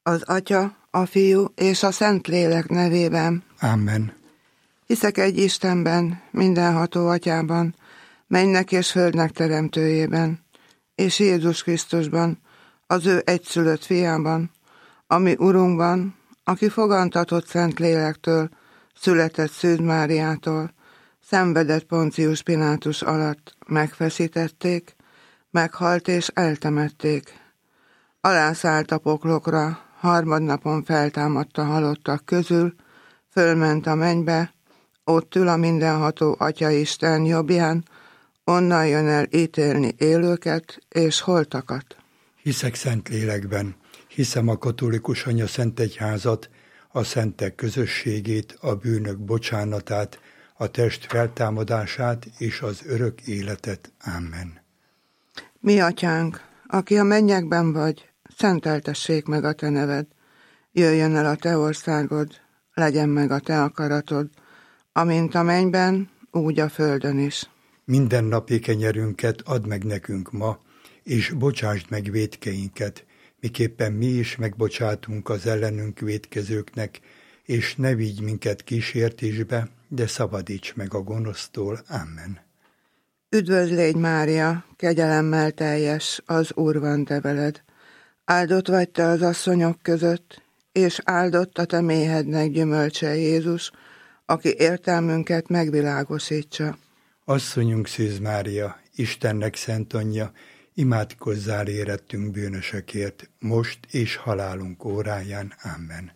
Az Atya, a Fiú és a Szentlélek nevében. Amen. Hiszek egy Istenben, mindenható Atyában, mennynek és földnek teremtőjében, és Jézus Krisztusban, az ő egyszülött fiában, ami Urunkban, aki fogantatott Szentlélektől, született Szűz Máriától, szenvedett Poncius Pilátus alatt, megfeszítették, meghalt és eltemették. Alászállt a poklokra, harmadnapon feltámadt a halottak közül, fölment a mennybe, ott ül a mindenható Atya Isten jobbján, onnan jön el ítélni élőket és holtakat. Hiszek Szentlélekben, hiszem a katolikus anyaszentegyházat, a szentek közösségét, a bűnök bocsánatát, a test feltámadását és az örök életet. Amen. Mi Atyánk, aki a mennyekben vagy, szenteltessék meg a te neved. Jöjjön el a te országod, legyen meg a te akaratod, amint a mennyben, úgy a földön is. Mindennapi kenyerünket add meg nekünk ma, és bocsásd meg vétkeinket, miképpen mi is megbocsátunk az ellenünk vétkezőknek, és ne vigy minket kísértésbe, de szabadíts meg a gonosztól. Amen. Üdvözl légy, Mária, kegyelemmel teljes, az Úr van te veled. Áldott vagy te az asszonyok között, és áldott a te méhednek gyümölcse Jézus, aki értelmünket megvilágosítsa. Asszonyunk Szűz Mária, Istennek szent anyja, imádkozzál érettünk bűnösökért, most és halálunk óráján. Amen.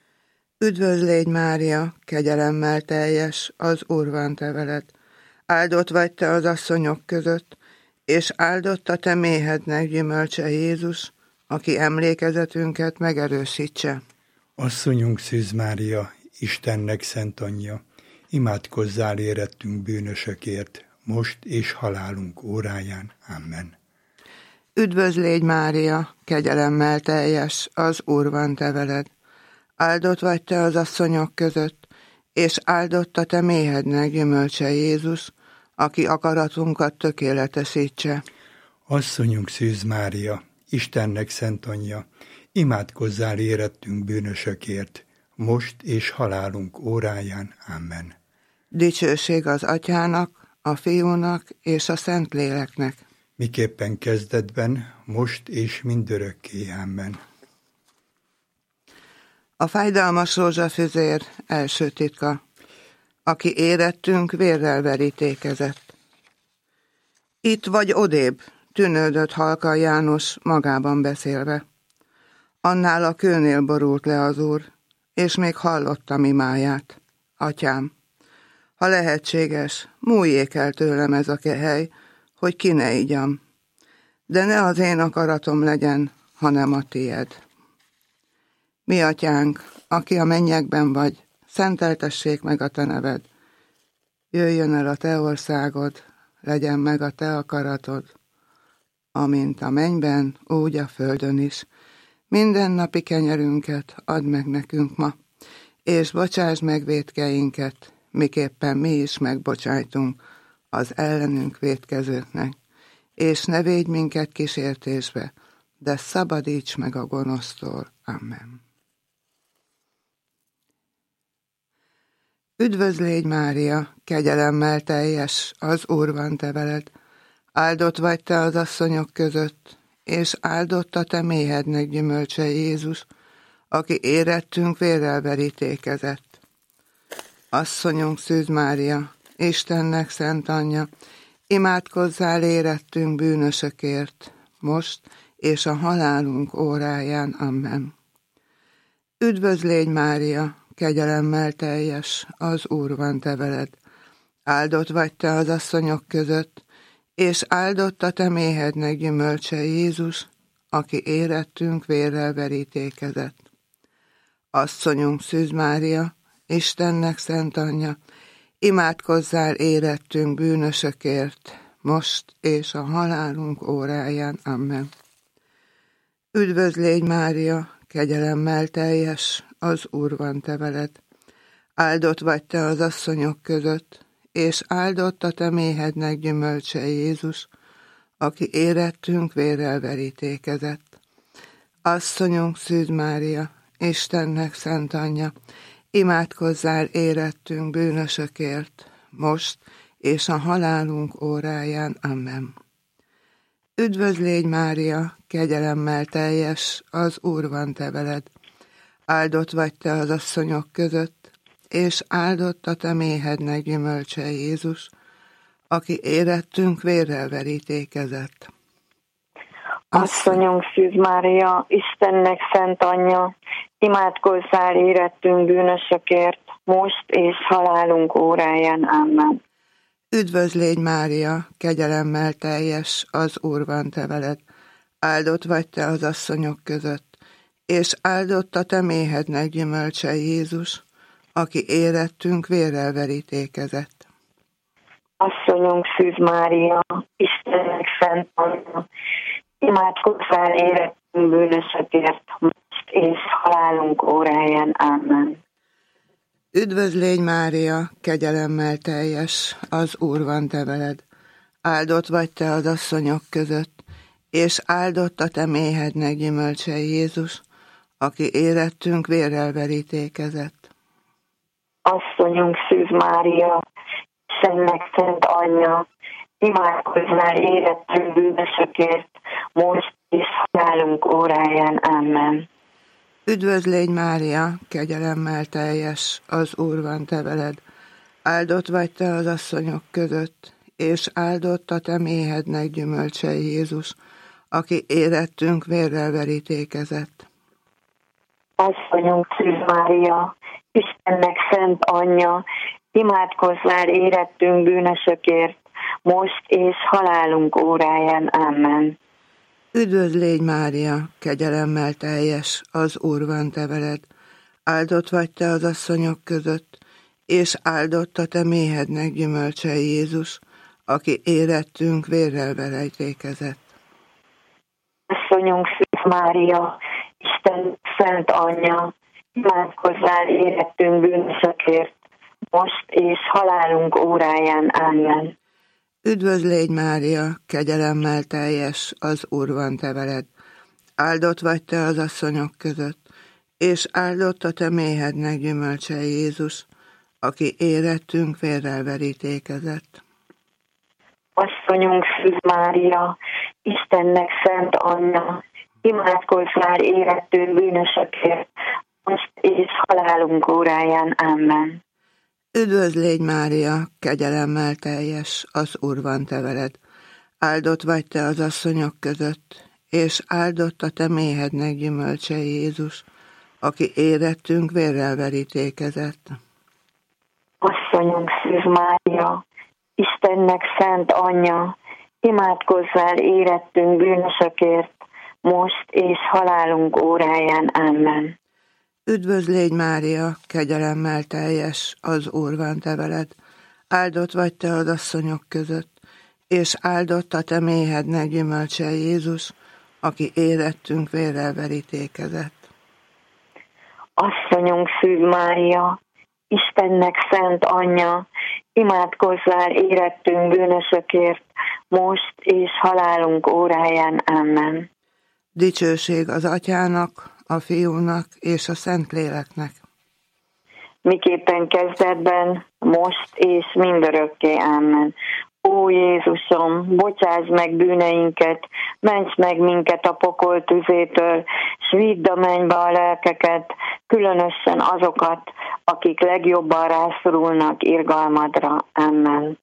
Üdvözl légy, Mária, kegyelemmel teljes, az Úr van te veled. Áldott vagy te az asszonyok között, és áldott a te méhednek gyümölcse Jézus, aki emlékezetünket megerősítse. Asszonyunk Szűz Mária, Istennek szent anyja, imádkozzál érettünk bűnösökért, most és halálunk óráján. Amen. Üdvözl légy, Mária, kegyelemmel teljes, az Úr van te veled. Áldott vagy te az asszonyok között, és áldott a te méhednek gyümölcse Jézus, aki akaratunkat tökéletesítse. Asszonyunk Szűz Mária, Istennek szent anyja, imádkozzál érettünk bűnösökért, most és halálunk óráján. Amen. Dicsőség az Atyának, a Fiúnak és a Szentléleknek. Miképpen kezdetben, most és mindörökké. Amen. A fájdalmas rózsafüzér első titka, aki érettünk vérrel verítékezett. Itt vagy odébb, tűnődött halkan János magában beszélve. Annál a kőnél borult le az Úr, és még hallottam imáját. Atyám, ha lehetséges, múljék el tőlem ez a kehely, hogy ki ne igyam. De ne az én akaratom legyen, hanem a tied. Mi Atyánk, aki a mennyekben vagy, szenteltessék meg a te neved. Jöjjön el a te országod, legyen meg a te akaratod, amint a mennyben, úgy a földön is. Mindennapi kenyerünket add meg nekünk ma, és bocsásd meg vétkeinket, miképpen mi is megbocsájtunk az ellenünk vétkezőknek, és ne védj minket kísértésbe, de szabadíts meg a gonosztól. Amen. Üdvözl légy, Mária, kegyelemmel teljes, az Úr van te veled. Áldott vagy te az asszonyok között, és áldott a te méhednek gyümölcse Jézus, aki érettünk vérrel verítékezett. Asszonyunk Szűz Mária, Istennek szent anyja, imádkozzál érettünk bűnösökért, most és a halálunk óráján. Amen. Üdvözl légy, Mária, kegyelemmel teljes, az Úr van te veled. Áldott vagy te az asszonyok között, és áldott a te méhednek gyümölcse Jézus, aki érettünk vérrel verítékezett. Asszonyunk Szűz Mária, Istennek szent anyja, imádkozzál érettünk bűnösökért, most és a halálunk óráján. Amen. Üdvözl légy, Mária, kegyelemmel teljes, az Úr van te veled. Áldott vagy te az asszonyok között, és áldott a te méhednek gyümölcse Jézus, aki érettünk vérrel verítékezett. Asszonyunk Szűz Mária, Istennek szent anyja, imádkozzál érettünk bűnösökért, most és a halálunk óráján. Amen. Üdvözl légy, Mária, kegyelemmel teljes, az Úr van te veled. Áldott vagy te az asszonyok között, és áldott a te méhednek gyümölcse Jézus, aki érettünk vérrel verítékezett. Asszonyunk Szűz Mária, Istennek szent anyja, imádkozzál érettünk bűnösökért, most és halálunk óráján. Amen. Üdvözl légy, Mária, kegyelemmel teljes, az Úr van te veled. Áldott vagy te az asszonyok között, és áldott a te méhednek gyümölcse Jézus, aki érettünk vérrel verítékezett. Asszonyunk Szűz Mária, Istennek szent anyja, imádkozzál érettünk bűnösökért, most és halálunk óráján. Amen. Üdvözl légy, Mária, kegyelemmel teljes, az Úr van te veled. Áldott vagy te az asszonyok között, és áldott a te méhednek gyümölcse Jézus, aki érettünk vérrel verítékezett. Asszonyunk Szűz Mária, Istennek szent anyja, imádkozzál érettünk bűnösökért, most és halálunk óráján. Amen. Üdvözl légy, Mária, kegyelemmel teljes, az Úr van te veled. Áldott vagy te az asszonyok között, és áldott a te méhednek gyümölcse Jézus, aki érettünk vérrel verítékezett. Asszonyunk Szűz Mária, Istennek szent anyja, imádkozzál érettünk bűnösökért, most és halálunk óráján. Amen. Üdvözl légy, Mária, kegyelemmel teljes, az Úr van te veled. Áldott vagy te az asszonyok között, és áldott a te méhednek gyümölcse Jézus, aki érettünk vérrel verítékezett. Asszonyunk Szűz Mária, Isten szent anyja, imádkozzál érettünk bűnösökért, most és halálunk óráján. Amen. Üdvözl légy, Mária, kegyelemmel teljes, az Úr van te veled. Áldott vagy te az asszonyok között, és áldott a te méhednek gyümölcse Jézus, aki érettünk vérrel verítékezett. Asszonyunk Szűz Mária, Istennek szent anyja, imádkozzál érettünk bűnösökért, most és halálunk óráján. Amen. Üdvözl légy, Mária, kegyelemmel teljes, az Úr van te veled. Áldott vagy te az asszonyok között, és áldott a te méhednek gyümölcse Jézus, aki érettünk vérrel verítékezett. Asszonyunk Szűz Mária, Istennek szent anyja, imádkozzál érettünk bűnösökért, most és halálunk óráján. Amen. Üdvözl légy, Mária, kegyelemmel teljes, az Úr van te veled. Áldott vagy te az asszonyok között, és áldott a te méhednek gyümölcse Jézus, aki érettünk vérrel verítékezett. Asszonyunk Szűz Mária, Istennek szent anyja, imádkozzál érettünk bűnösökért, most és halálunk óráján. Amen. Dicsőség az Atyának, a Fiúnak és a Szentléleknek. Miképpen kezdetben, most és mindörökké. Amen. Ó Jézusom, bocsáss meg bűneinket, ments meg minket a pokol tüzétől, s vidd a mennybe a lelkeket, különösen azokat, akik legjobban rászorulnak irgalmadra. Amen.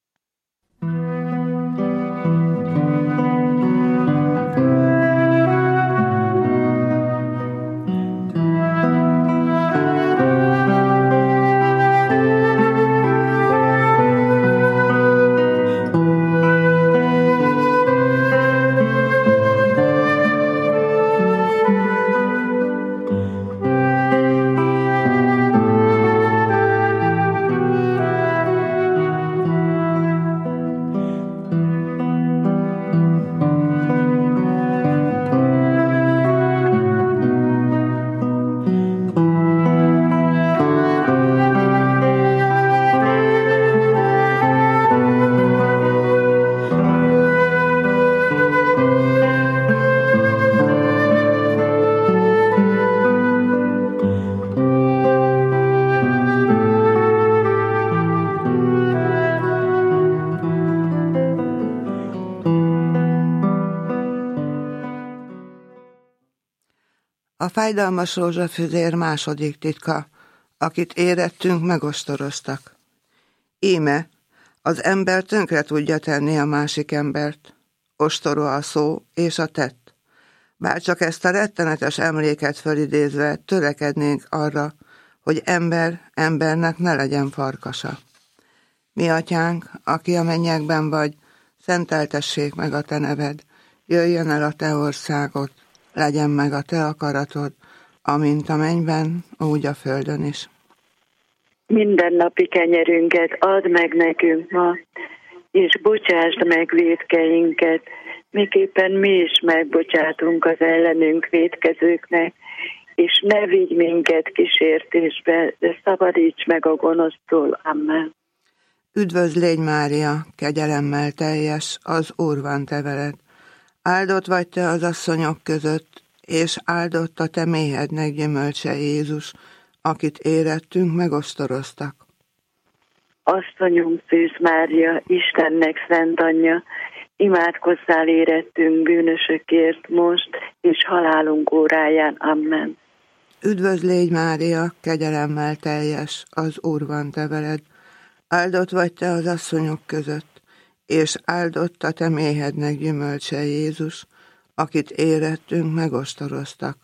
A fájdalmas rózsafüzér második titka, akit érettünk, megostoroztak. Íme, az ember tönkre tudja tenni a másik embert. Ostoró a szó és a tett. Bárcsak ezt a rettenetes emléket fölidézve törekednénk arra, hogy ember embernek ne legyen farkasa. Mi atyánk, aki a mennyekben vagy, szenteltessék meg a te neved, jöjjön el a te országod, legyen meg a te akaratod, amint a mennyben, úgy a földön is. Mindennapi kenyerünket add meg nekünk ma, és bocsásd meg vétkeinket, miképpen mi is megbocsátunk az ellenünk vétkezőknek, és ne vigy minket kísértésbe, de szabadíts meg a gonosztól. Amen. Üdvözl légy, Mária, kegyelemmel teljes, az Úr van te veled. Áldott vagy te az asszonyok között, és áldott a te méhednek gyümölcse Jézus, akit érettünk, megosztoroztak. Asszonyunk Szűz Mária, Istennek szent anyja, imádkozzál érettünk bűnösökért most, és halálunk óráján. Amen. Üdvözl légy, Mária, kegyelemmel teljes, az Úr van te veled. Áldott vagy te az asszonyok között, és áldott a te méhednek gyümölcse Jézus, akit érettünk, megostoroztak.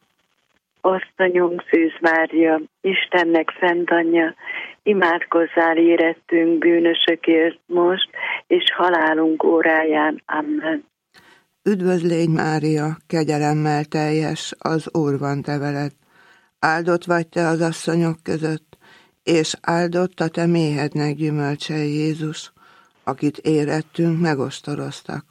Asszonyunk Szűz Mária, Istennek szent anyja, imádkozzál érettünk bűnösökért most, és halálunk óráján. Amen. Üdvözl légy, Mária, kegyelemmel teljes, az Úr van te veled. Áldott vagy te az asszonyok között, és áldott a te méhednek gyümölcse Jézus, akit érettünk, megostoroztak.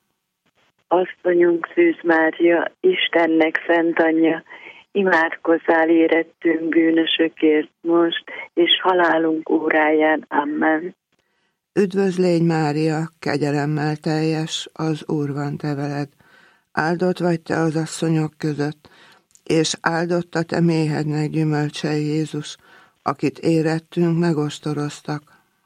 Asszonyunk Szűz Mária, Istennek szent anyja, imádkozzál érettünk bűnösökért most, és halálunk óráján. Amen. Üdvözl légy, Mária, kegyelemmel teljes, az Úr van te veled. Áldott vagy te az asszonyok között, és áldott a te méhednek gyümölcse Jézus, akit érettünk, megostoroztak.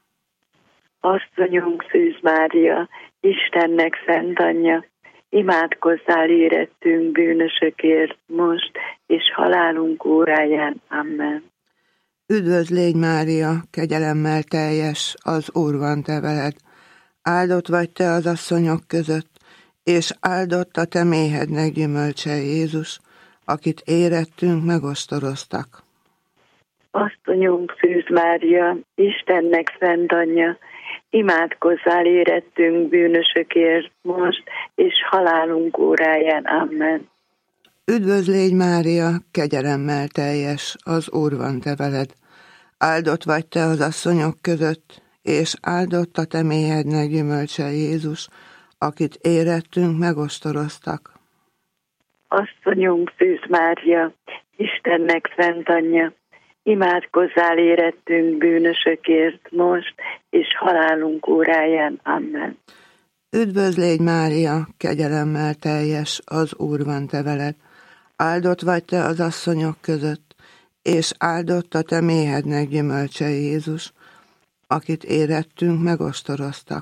Asszonyunk Szűz Mária, Istennek szent anyja, imádkozzál érettünk bűnösökért most, és halálunk óráján. Amen. Üdvözl légy, Mária, kegyelemmel teljes, az Úr van te veled. Áldott vagy te az asszonyok között, és áldott a te méhednek gyümölcse Jézus, akit érettünk, megostoroztak. Asszonyunk Szűz Mária, Istennek szent anyja, imádkozzál érettünk bűnösökért most, és halálunk óráján. Amen. Üdvözl légy, Mária, kegyelemmel teljes, az Úr van te veled. Áldott vagy te az asszonyok között, és áldott a te méhednek gyümölcse Jézus, akit érettünk, megostoroztak. Asszonyunk Szűz Mária, Istennek szent anyja, imádkozzál érettünk bűnösökért most, és halálunk óráján. Amen. Üdvözl légy, Mária, kegyelemmel teljes, az Úr van te veled. Áldott vagy te az asszonyok között, és áldott a te méhednek gyümölcse Jézus, akit érettünk, megostoroztak.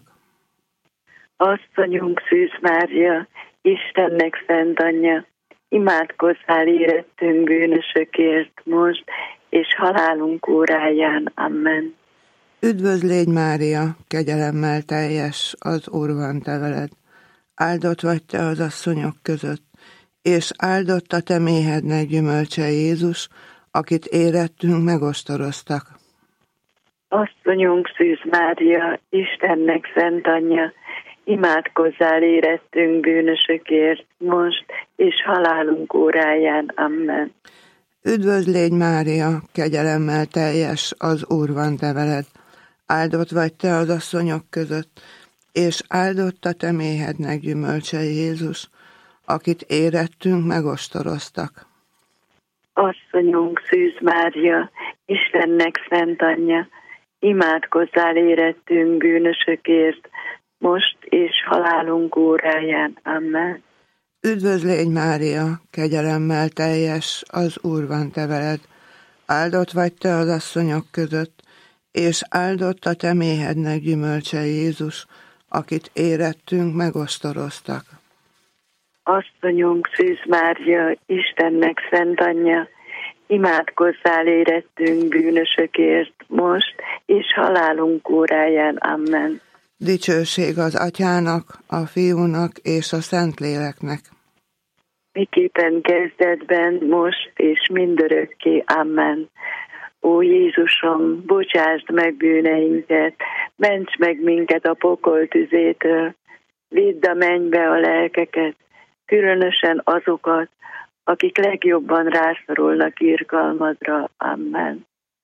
Asszonyunk Szűz Mária, Istennek szent anyja, imádkozzál érettünk bűnösökért most, és halálunk óráján. Amen. Üdvözl légy, Mária, kegyelemmel teljes, az Úr van te veled. Áldott vagy te az asszonyok között, és áldott a te méhednek gyümölcse Jézus, akit érettünk, megostoroztak. Asszonyunk Szűz Mária, Istennek szent anyja, imádkozzál érettünk bűnösökért most, és halálunk óráján. Amen. Üdvözl légy, Mária, kegyelemmel teljes, az Úr van te veled. Áldott vagy te az asszonyok között, és áldott a te méhednek gyümölcse Jézus, akit érettünk, megostoroztak. Asszonyunk Szűz Mária, Istennek szent anyja, imádkozzál érettünk bűnösökért, most és halálunk óráján. Amen. Üdvözl légy, Mária, kegyelemmel teljes, az Úr van te veled. Áldott vagy te az asszonyok között, és áldott a te méhednek gyümölcse Jézus, akit érettünk, megostoroztak. Asszonyunk Szűz Mária, Istennek szent anyja, imádkozzál érettünk bűnösökért most, és halálunk óráján. Amen. Dicsőség az Atyának, a Fiúnak és a Szentléleknek. Miképpen kezdetben, most és mindörökké. Amen. Ó Jézusom, bocsásd meg bűneinket, ments meg minket a pokol tüzétől, vidd a mennybe a lelkeket, különösen azokat, akik legjobban rászorulnak irgalmadra. Amen.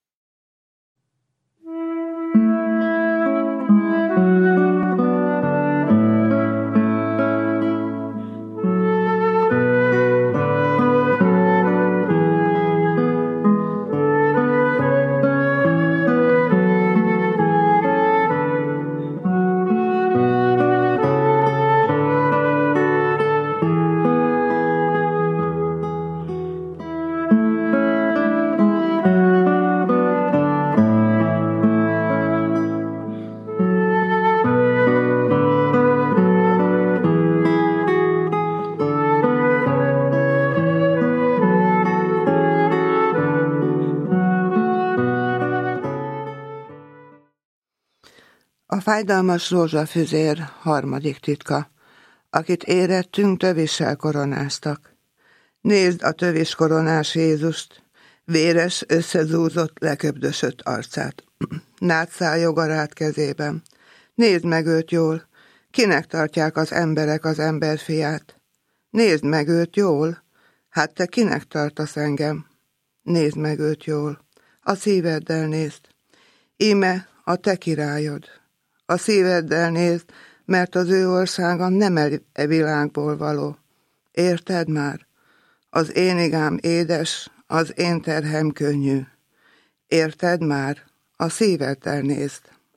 A fájdalmas rózsafüzér harmadik titka, akit érettünk tövissel koronáztak. Nézd a tövis koronás Jézust, véres, összezúzott, leköbdösött arcát, nátszál jogarát kezében. Nézd meg őt jól, kinek tartják az emberek az emberfiát? Nézd meg őt jól, hát te kinek tartasz engem? Nézd meg őt jól, a szíveddel nézd. Íme a te királyod. A szíveddel nézd, mert az ő országa nem e világból való. Érted már? Az én igám édes, az én terhem könnyű. Érted már? A szíveddel nézd.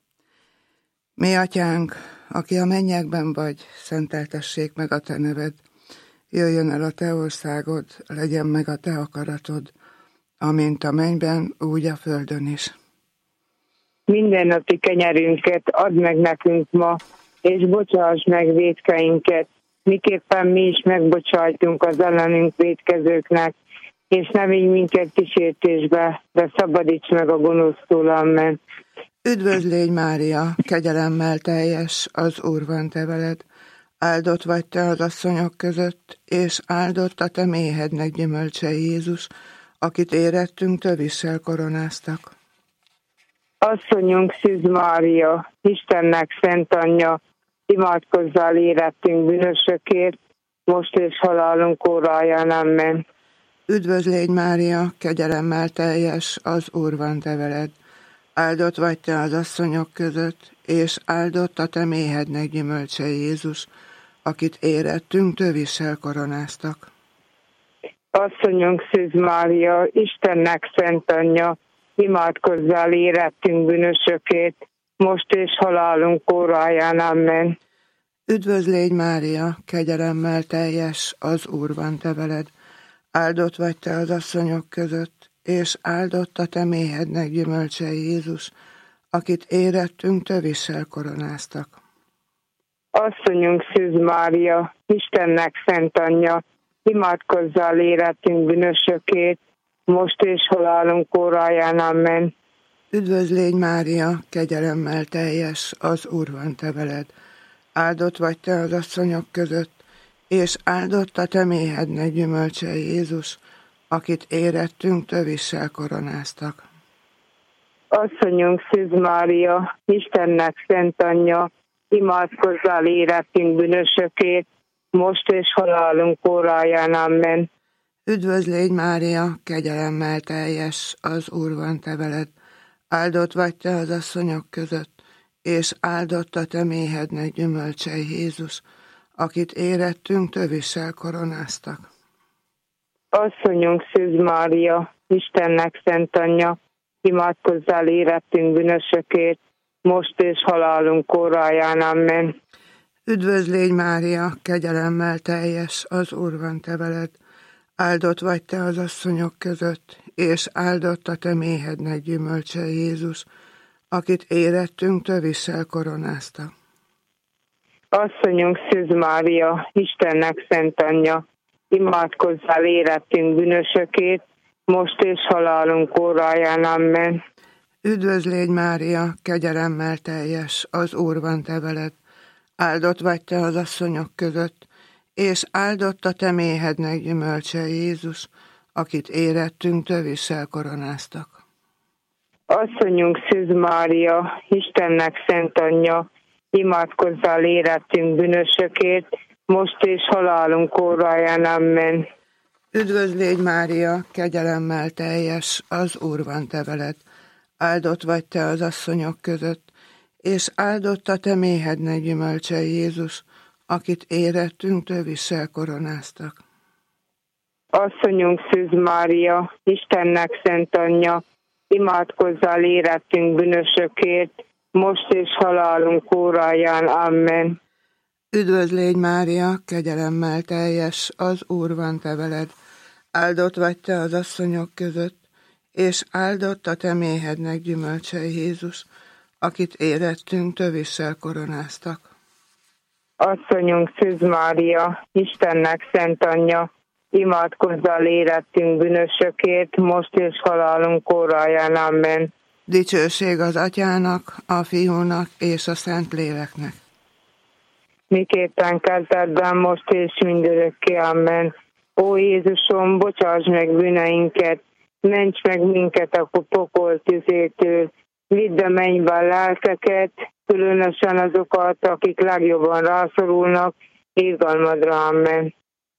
Mi atyánk, aki a mennyekben vagy, szenteltessék meg a te neved. Jöjjön el a te országod, legyen meg a te akaratod, amint a mennyben, úgy a földön is. Mindennapi kenyerünket add meg nekünk ma, és bocsásd meg vétkeinket, miképpen mi is megbocsájtunk az ellenünk vétkezőknek, és ne vigy minket kísértésbe, de szabadíts meg a gonosztól. Amen. Üdvözl légy Mária, kegyelemmel teljes, az Úr van te veled. Áldott vagy te az asszonyok között, és áldott a te méhednek gyümölcse Jézus, akit érettünk tövissel koronáztak. Asszonyunk Szűz Mária, Istennek szent anyja, imádkozzál érettünk bűnösökért, most és halálunk óráján. Amen. Üdvözl légy Mária, kegyelemmel teljes, az Úr van te veled. Áldott vagy te az asszonyok között, és áldott a te méhednek gyümölcse Jézus, akit érettünk tövissel koronáztak. Asszonyunk Szűz Mária, Istennek szent anyja, imádkozzál érettünk bűnösökért, most és halálunk óráján. Amen. Üdvözl légy Mária, kegyelemmel teljes, az Úr van te veled. Áldott vagy te az asszonyok között, és áldott a te méhednek gyümölcse Jézus, akit érettünk tövissel koronáztak. Asszonyunk Szűz Mária, Istennek szent anyja, imádkozzál érettünk bűnösökért, most és halálunk óráján. Amen. Üdvözl légy Mária, kegyelemmel teljes, az Úr van te veled. Áldott vagy te az asszonyok között, és áldott a te méhednek gyümölcse Jézus, akit érettünk tövissel koronáztak. Asszonyunk Szűz Mária, Istennek szent anyja, imádkozzál érettünk bűnösökért, most és halálunk óráján. Amen. Üdvözl légy Mária, kegyelemmel teljes, az Úr van te veled. Áldott vagy te az asszonyok között, és áldott a te méhednek gyümölcse Jézus, akit érettünk tövissel koronáztak. Asszonyunk Szűz Mária, Istennek szent anyja, imádkozzál érettünk bűnösökért, most és halálunk óráján. Amen. Üdvözl légy Mária, kegyelemmel teljes, az Úr van te veled. Áldott vagy te az asszonyok között, és áldott a te méhednek gyümölcse Jézus, akit érettünk tövissel koronáztak. Asszonyunk Szűz Mária, Istennek szent anyja, imádkozzál életünk bűnösökét, most és halálunk óráján. Amen. Üdvözl légy, Mária, kegyelemmel teljes, az Úr van te veled. Áldott vagy te az asszonyok között, és áldott a te méhednek gyümölcse, Jézus, akit érettünktől visel koronáztak. Asszonyunk Szűz Mária, Istennek szent anyja, imádkozzál életünk bűnösökét, most és halálunk óráján. Amen. Üdvözl légy, Mária, kegyelemmel teljes, az Úr van te veled. Áldott vagy te az asszonyok között, és áldott a te méhednek gyümölcse, Jézus, akit érettünktől visel koronáztak. Asszonyunk Szűz Mária, Istennek szent anyja, imádkozzál érettünk bűnösökért, most és halálunk óráján. Amen. Üdvözl légy, Mária, kegyelemmel teljes, az Úr van te veled. Áldott vagy te az asszonyok között, és áldott a te méhednek gyümölcse, Jézus, akit érettünktől visel koronáztak. Asszonyunk Szűz Mária, Istennek szent anyja, imádkozzál érettünk bűnösökért, most és halálunk óráján. Amen. Dicsőség az Atyának, a Fiúnak és a Szentléleknek. Miképpen kezdetben, most és mindörökké. Amen. Ó Jézusom, bocsáss meg bűneinket, ments meg minket a pokol tüzétől, vidd a mennybe a lelkeket, különösen azokat, akik legjobban rászorulnak, irgalmadra. Amen.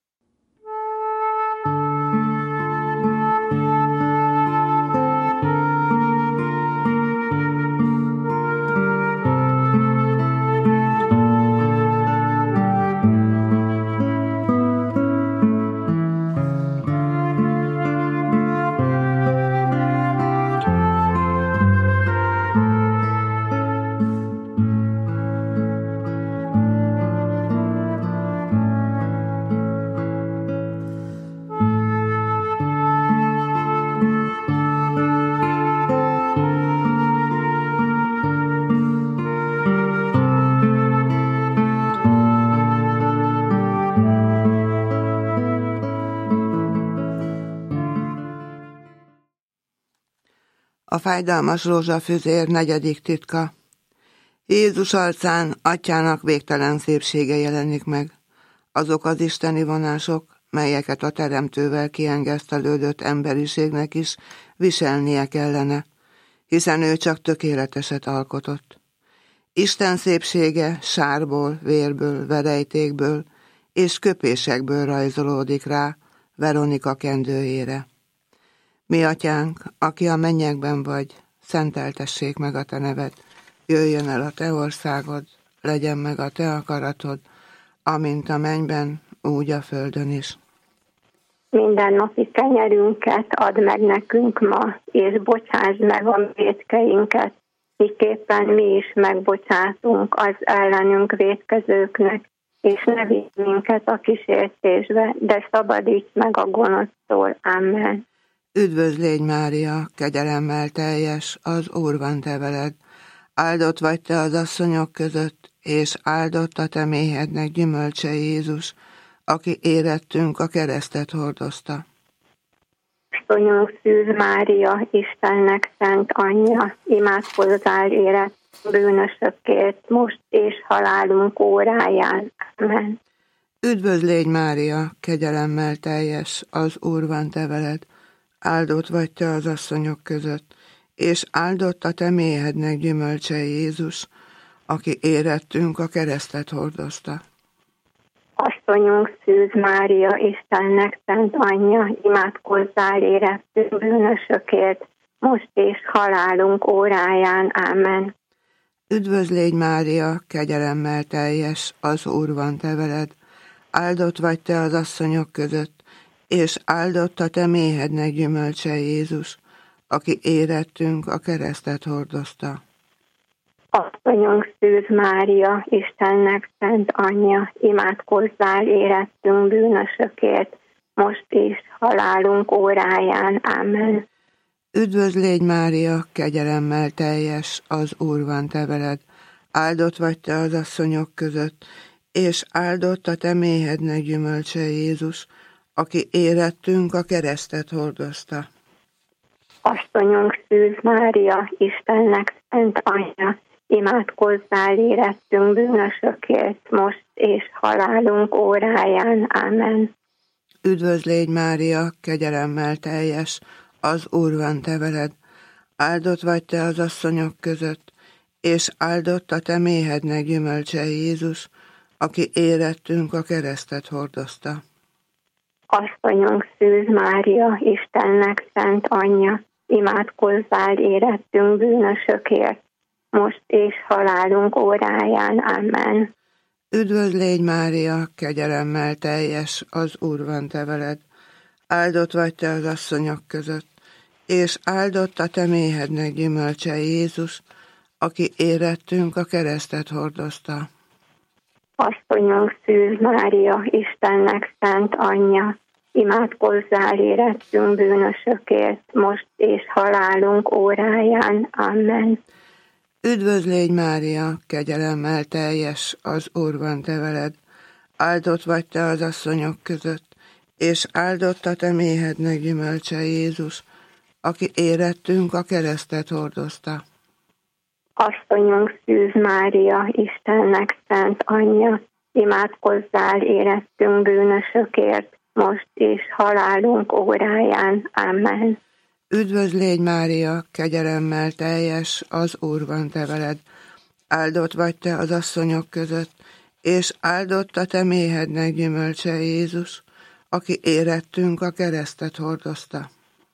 A fájdalmas rózsafüzér 4. titka. Jézus arcán Atyának végtelen szépsége jelenik meg. Azok az isteni vonások, melyeket a Teremtővel kiengesztelődött emberiségnek is viselnie kellene, hiszen ő csak tökéleteset alkotott. Isten szépsége sárból, vérből, verejtékből és köpésekből rajzolódik rá Veronika kendőjére. Mi Atyánk, aki a mennyekben vagy, szenteltessék meg a te neved, jöjjön el a te országod, legyen meg a te akaratod, amint a mennyben, úgy a földön is. Minden napi kenyerünket add meg nekünk ma, és bocsásd meg a vétkeinket, miképpen mi is megbocsátunk az ellenünk vétkezőknek, és ne vigy minket a kísértésbe, de szabadíts meg a gonosztól. Amen. Üdvözl légy, Mária, kegyelemmel teljes, az Úr van te veled. Áldott vagy te az asszonyok között, és áldott a te méhednek gyümölcse, Jézus, aki érettünk a keresztet hordozta. Asszonyunk Szűz Mária, Istennek szent anyja, imádkozzál érett bűnösökért, most és halálunk óráján. Amen. Üdvözl légy, Mária, kegyelemmel teljes, az Úr van te veled. Áldott vagy te az asszonyok között, és áldott a te méhednek gyümölcse, Jézus, aki érettünk a keresztet hordozta. Asszonyunk Szűz Mária, Istennek szent anyja, imádkozzál érettünk bűnösökért, most és halálunk óráján. Amen. Üdvözl légy, Mária, kegyelemmel teljes, az Úr van te veled. Áldott vagy te az asszonyok között, és áldott a te méhednek gyümölcse, Jézus, aki érettünk a keresztet hordozta. Asszonyunk Szűz Mária, Istennek szent anyja, imádkozzál érettünk bűnösökért, most is halálunk óráján. Amen. Üdvözl légy, Mária, kegyelemmel teljes, az Úr van te veled. Áldott vagy te az asszonyok között, és áldott a te méhednek gyümölcse Jézus, aki érettünk a keresztet hordozta. Asszonyunk Szűz Mária, Istennek szent anyja, imádkozzál érettünk bűnösökért, most és halálunk óráján. Amen. Üdvözl légy Mária, kegyelemmel teljes, az Úr van te veled, áldott vagy te az asszonyok között, és áldott a te méhednek gyümölcse Jézus, aki érettünk a keresztet hordozta. Asszonyunk Szűz Mária, Istennek szent anyja, imádkozzál érettünk bűnösökért, most és halálunk óráján. Amen. Üdvözl légy Mária, kegyelemmel teljes, az Úr van te veled, áldott vagy te az asszonyok között, és áldott a te méhednek gyümölcse Jézus, aki érettünk a keresztet hordozta. Asszonyunk Szűz Mária, Istennek szent anyja, imádkozzál érettünk bűnösökért, most és halálunk óráján. Amen. Üdvözl légy Mária, kegyelemmel teljes, az Úr van te veled, áldott vagy te az asszonyok között, és áldott a te méhednek gyümölcse Jézus, aki érettünk a keresztet hordozta. Asszonyunk Szűz Mária, Istennek szent anyja, imádkozzál érettünk bűnösökért, most és halálunk óráján. Amen. Üdvözl légy Mária, kegyelemmel teljes, az Úr van te veled, áldott vagy te az asszonyok között, és áldott a te méhednek gyümölcse Jézus, aki érettünk a keresztet hordozta.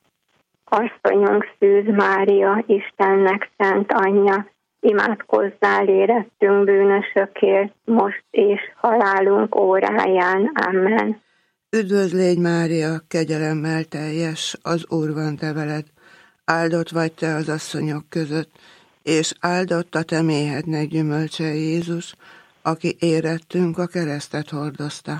Asszonyunk Szűz Mária, Istennek szent anyja, imádkozzál érettünk bűnösökért, most és halálunk óráján. Amen. Üdvözl légy Mária, kegyelemmel teljes, az Úr van te veled, áldott vagy te az asszonyok között, és áldott a te méhednek gyümölcse Jézus, aki érettünk a keresztet hordozta.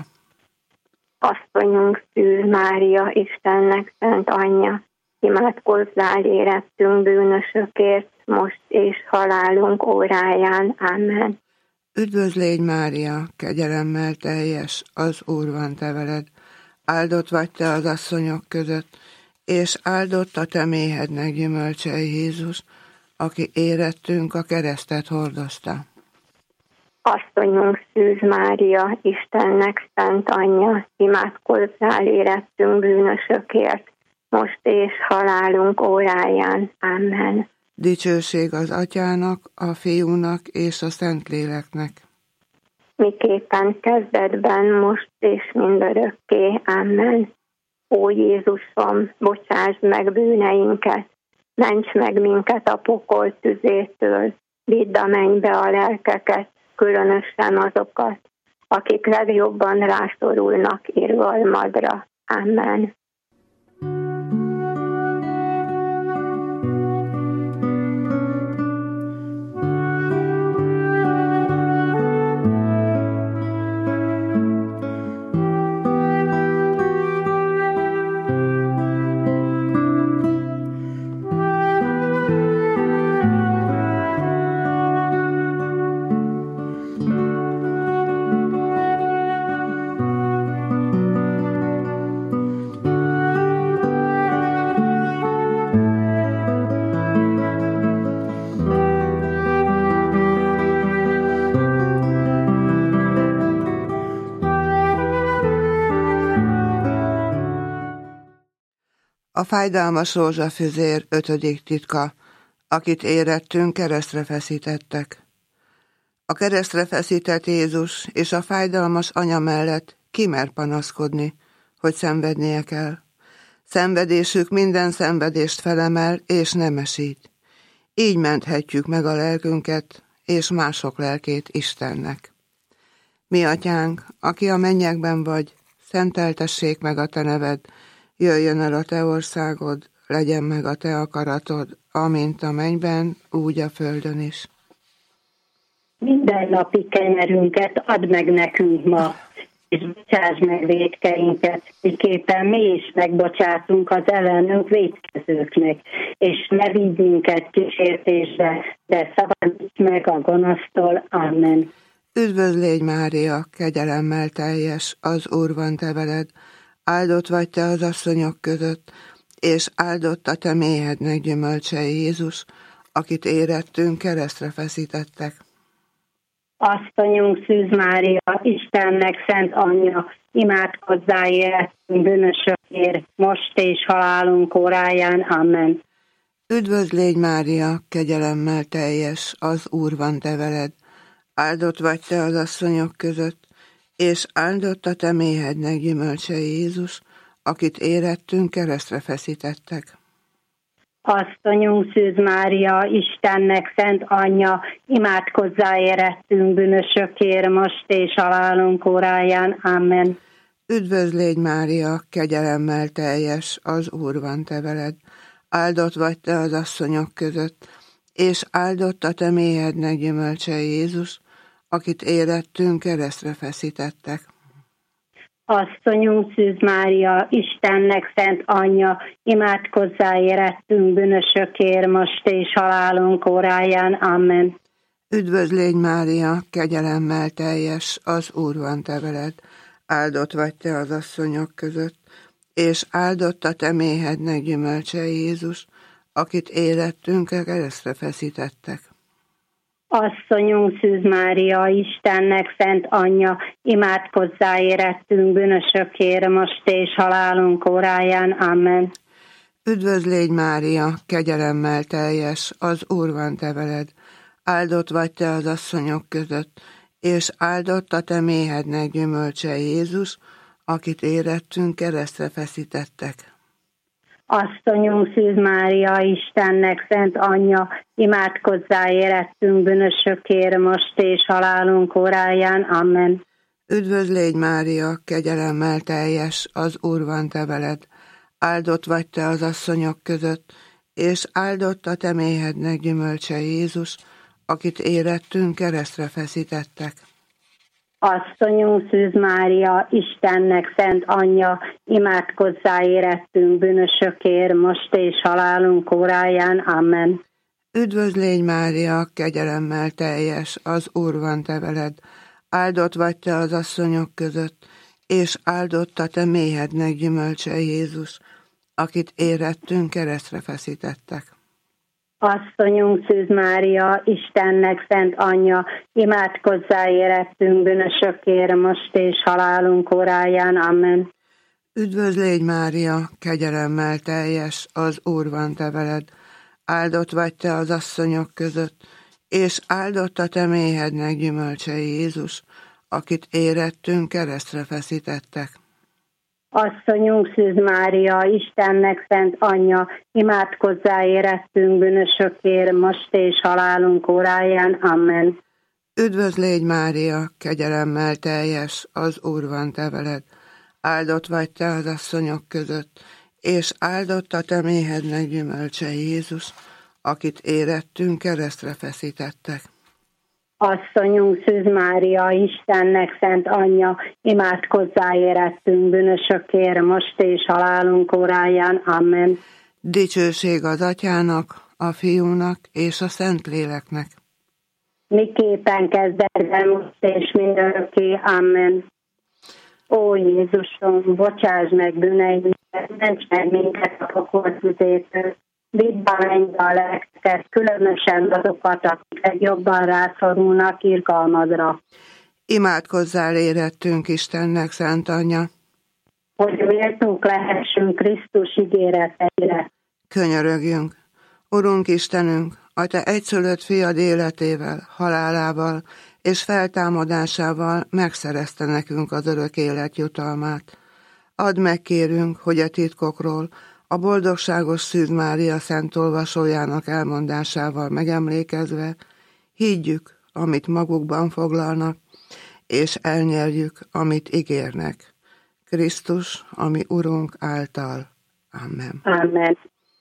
Asszonyunk Szűz Mária, Istennek szent anyja, imádkozzál érettünk bűnösökért, most és halálunk óráján. Amen. Üdvözl légy Mária, kegyelemmel teljes, az Úr van te veled, áldott vagy te az asszonyok között, és áldott a te méhednek gyümölcse Jézus, aki érettünk a keresztet hordozta. Asszonyunk Szűz Mária, Istennek szent anyja, imádkozzál érettünk bűnösökért, most és halálunk óráján. Amen. Dicsőség az Atyának, a Fiúnak és a Szentléleknek. Miképpen kezdetben, most és mindörökké. Amen. Ó Jézusom, bocsásd meg bűneinket, ments meg minket a pokol tüzétől, vidd a mennybe a lelkeket, különösen azokat, akik legjobban rászorulnak irgalmadra. Amen. A fájdalmas rózsafüzér 5. titka, akit érettünk, keresztre feszítettek. A keresztre feszített Jézus és a fájdalmas anya mellett ki mer panaszkodni, hogy szenvednie kell. Szenvedésük minden szenvedést felemel és nemesít. Így menthetjük meg a lelkünket és mások lelkét Istennek. Mi atyánk, aki a mennyekben vagy, szenteltessék meg a te neved, jöjjön el a te országod, legyen meg a te akaratod, amint a mennyben, úgy a földön is. Minden napi kenyerünket add meg nekünk ma, és bocsásd meg vétkeinket, miképpen mi is megbocsátunk az ellenünk vétkezőknek. és ne vigy minket kísértésbe, de szabadíts meg a gonosztól. Amen. Üdvözl légy, Mária, kegyelemmel teljes, az Úr van te veled, áldott vagy te az asszonyok között, és áldott a te méhednek gyümölcse Jézus, akit érettünk keresztre feszítettek. Asszonyunk Szűz Mária, Istennek szent anyja, imádkozzál érettünk bűnösökért, most és halálunk óráján. Amen. Üdvözl légy, Mária, kegyelemmel teljes, az Úr van te veled, áldott vagy te az asszonyok között, és áldott a te méhednek gyümölcse Jézus, akit érettünk keresztre feszítettek. Asszonyunk Szűz Mária, Istennek szent anyja, imádkozzál érettünk bűnösökért, most és halálunk óráján. Amen. Üdvözl légy, Mária, kegyelemmel teljes, az Úr van te veled, áldott vagy te az asszonyok között, és áldott a te méhednek gyümölcse Jézus, akit érettünk keresztre feszítettek. Asszonyunk Szűz Mária, Istennek szent anyja, imádkozzál érettünk bűnösökért, most és halálunk óráján. Amen. Üdvözl légy, Mária, kegyelemmel teljes, az Úr van te veled, áldott vagy te az asszonyok között, és áldott a te méhednek gyümölcse Jézus, akit érettünk keresztre feszítettek. Asszonyunk Szűz Mária, Istennek szent anyja, imádkozzál érettünk bűnösökért, most és halálunk óráján. Amen. Üdvözl légy, Mária, kegyelemmel teljes, az Úr van te veled, áldott vagy te az asszonyok között, és áldott a te méhednek gyümölcse Jézus, akit érettünk keresztre feszítettek. Asszonyunk Szűz Mária, Istennek szent anyja, imádkozzál érettünk bűnösökért, most és halálunk óráján. Amen. Üdvözl légy, Mária, kegyelemmel teljes, az Úr van te veled, áldott vagy te az asszonyok között, és áldott a te méhednek gyümölcse Jézus, akit érettünk keresztre feszítettek. Asszonyunk Szűz Mária, Istennek szent anyja, imádkozzál érettünk bűnösökért, most és halálunk óráján. Amen. Üdvözl légy, Mária, kegyelemmel teljes, az Úr van te veled, áldott vagy te az asszonyok között, és áldott a te méhednek gyümölcse Jézus, akit érettünk keresztre feszítettek. Asszonyunk Szűz Mária, Istennek szent anyja, imádkozzál érettünk bűnösökért, most és halálunk óráján. Amen. Üdvözl légy, Mária, kegyelemmel teljes, az Úr van te veled, áldott vagy te az asszonyok között, és áldott a te méhednek gyümölcse Jézus, akit érettünk keresztre feszítettek. Asszonyunk Szűz Mária, Istennek szent anyja, imádkozzál érettünk bűnösökért, most és halálunk óráján. Amen. Üdvözl légy, Mária, kegyelemmel teljes, az Úr van te veled, áldott vagy te az asszonyok között, és áldott a te méhednek gyümölcse Jézus, akit érettünk keresztre feszítettek. Asszonyunk Szűz Mária, Istennek szent anyja, imádkozzál érettünk bűnösökért, most és halálunk óráján. Amen. Dicsőség az Atyának, a Fiúnak és a Szentléleknek. Miképpen kezdetben, most és mindörökké. Amen. Ó Jézusom, bocsáss meg bűneinket, ments meg minket a pokol tüzétől, vidd be a mennybe a lelkeket, különösen azokat, akik jobban rászorulnak irgalmadra. Imádkozzál érettünk Istennek, Szent Anyja, hogy méltók lehessünk Krisztus ígéreteire. Könyörögjünk. Urunk Istenünk, a te egyszülött fiad életével, halálával és feltámadásával megszerezte nekünk az örök élet jutalmát. Add meg, kérünk, hogy a titkokról, a boldogságos Szűz Mária szent olvasójának elmondásával megemlékezve higgyük, amit magukban foglalnak, és elnyerjük, amit ígérnek. Krisztus, ami Urunk által. Amen. Amen.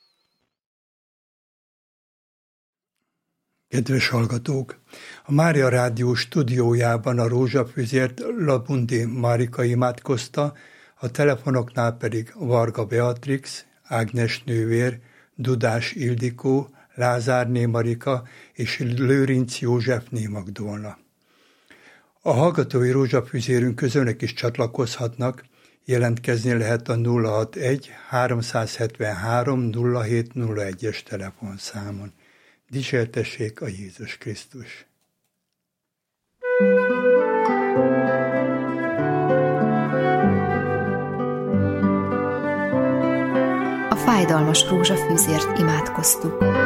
Kedves hallgatók! A Mária Rádió stúdiójában a rózsafüzért Labundi Márika imádkozta, a telefonoknál pedig Varga Beatrix, Ágnes nővér, Dudás Ildikó, Lázárné Marika és Lőrinc Józsefné Magdolna. A hallgatói rózsafüzérünk közönök is csatlakozhatnak, jelentkezni lehet a 061 373 0701-es telefonszámon. Dicsértessék a Jézus Krisztus! A fájdalmas rózsafűzért imádkoztuk.